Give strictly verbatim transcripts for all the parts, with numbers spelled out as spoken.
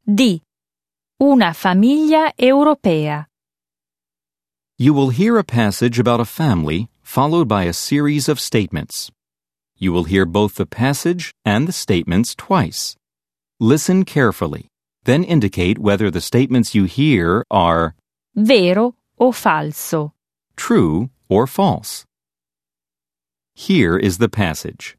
D. Una famiglia europea. You will hear a passage about a family followed by a series of statements. You will hear both the passage and the statements twice. Listen carefully, then indicate whether the statements you hear are Vero o falso. true or false. Here is the passage.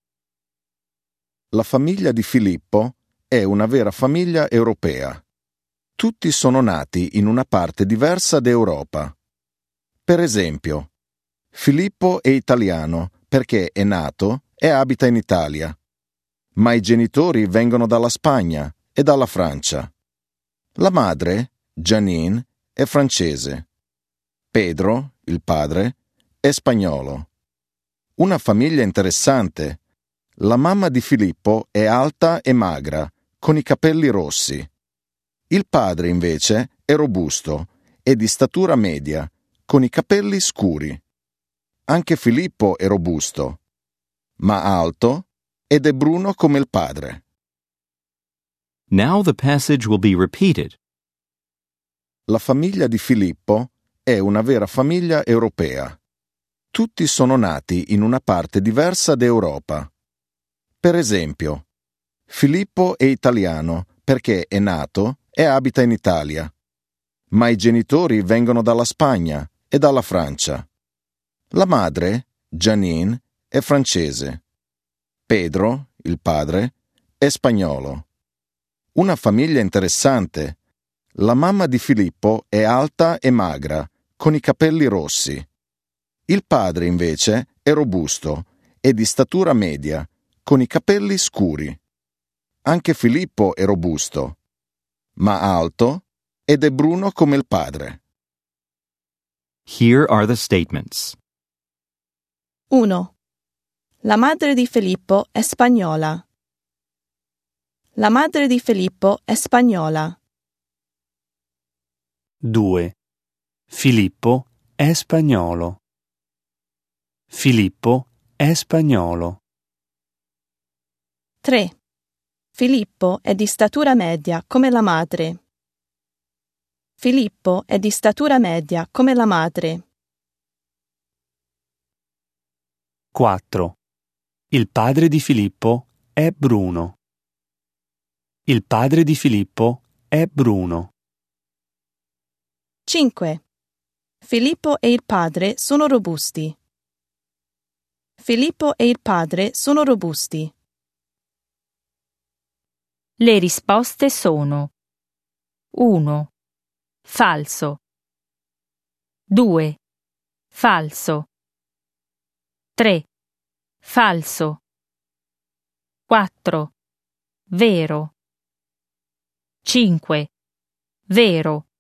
La famiglia di Filippo è una vera famiglia europea. Tutti sono nati in una parte diversa d'Europa. Per esempio, Filippo è italiano perché è nato e abita in Italia, ma i genitori vengono dalla Spagna e dalla Francia. La madre, Janine, è francese. Pedro, il padre, è spagnolo. Una famiglia interessante. La mamma di Filippo è alta e magra, con i capelli rossi. Il padre, invece, è robusto e di statura media, con i capelli scuri. Anche Filippo è robusto, ma alto ed è bruno come il padre. Now the passage will be repeated. La famiglia di Filippo è una vera famiglia europea. Tutti sono nati in una parte diversa d'Europa. Per esempio, Filippo è italiano perché è nato e abita in Italia, ma i genitori vengono dalla Spagna e dalla Francia. La madre, Janine, è francese. Pedro, il padre, è spagnolo. Una famiglia interessante. La mamma di Filippo è alta e magra, con i capelli rossi. Il padre, invece, è robusto e di statura media, con i capelli scuri. Anche Filippo è robusto, ma alto ed è bruno come il padre. Here are the statements. uno. La madre di Filippo è spagnola. La madre di Filippo è spagnola. due. Filippo è spagnolo. Filippo è spagnolo. tre. Filippo è di statura media come la madre. Filippo è di statura media come la madre. quattro. Il padre di Filippo è bruno. Il padre di Filippo è bruno. cinque. Filippo e il padre sono robusti. Filippo e il padre sono robusti. Le risposte sono uno. Falso. due. Falso. tre. Falso. quattro. Vero. cinque. Vero.